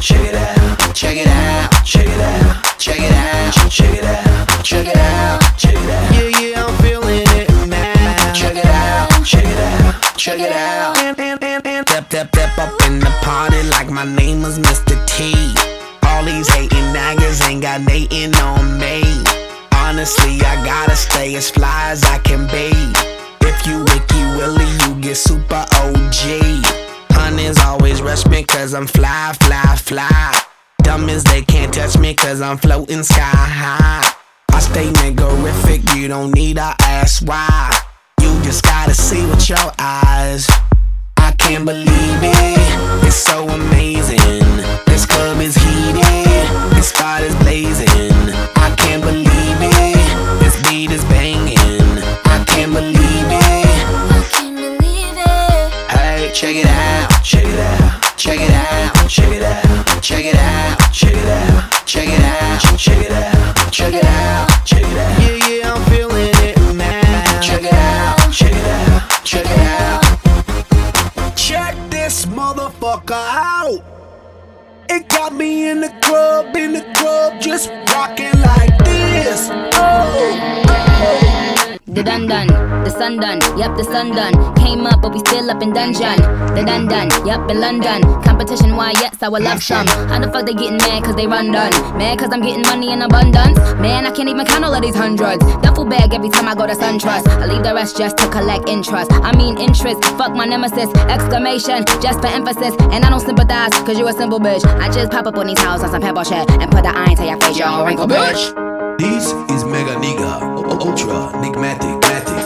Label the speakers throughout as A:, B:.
A: check it out, check it out, check it out, check it out, check it out, check it out, check it out. Yeah, yeah, I'm feeling it now. Check it out, check it out, check it out. Step up in the party like my name was Mr. T. All these hating niggas ain't got nothing on me. Honestly, I gotta stay as fly as I can be. If you Wiki Willie, you get super OG. Hunters always rush me cause I'm fly, fly, fly. Dummies, they can't touch me cause I'm floating sky high. I stay niggerific, you don't need to ask why. You just gotta see with your eyes. I can't believe it, it's so amazing. This club is heated, this spot is blazing. I can't believe it, this beat is banging. I can't believe it,
B: I can't believe it.
A: hey, check it out, check it out, check it out, check it out, check it out, check it out, check it out, check it out, check it out, check it out. Yeah, yeah, I'm feeling it now. Check it out, check it out, check it out. Check this motherfucker out. It got me in the club, just rocking like this. Oh, oh.
C: The done, the sun done, yep, the sun done. Came up, but we still up in dungeon. The done, yep, in London. Competition, why, yes, I would love some. How the fuck they getting mad cause they run done? Mad cause I'm getting money in abundance. Man, I can't even count all of these hundreds. Duffel bag every time I go to SunTrust. I leave the rest just to collect interest. I mean interest, fuck my nemesis. Exclamation, just for emphasis. And I don't sympathize cause you a simple bitch. I just pop up on these houses on some pebble shit and put the iron to your face, you don't wrinkle, bitch.
A: This is Mega Nigga, Ultra, Nigmatic, Matic.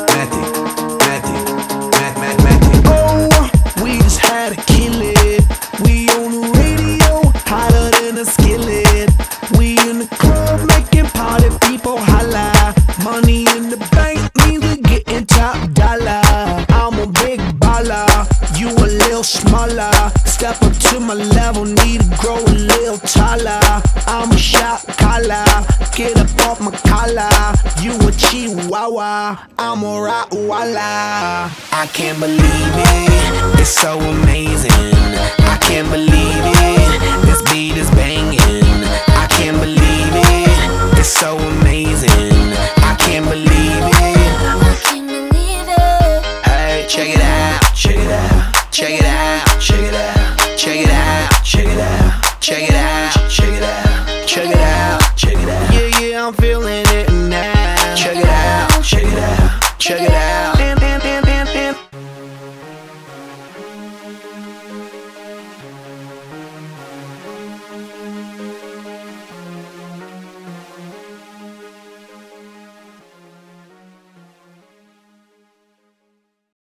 A: Oh, we just had to kill it. We on the radio, hotter than a skillet. We in the club making party people holla. Money in the bank means we getting top dollar. I'm a big baller, you a little smaller. Step up to my level, need to grow a little taller. I'm a shot caller, get up off my collar. You a chihuahua, I'm a Rottweiler. I can't believe it, it's so amazing.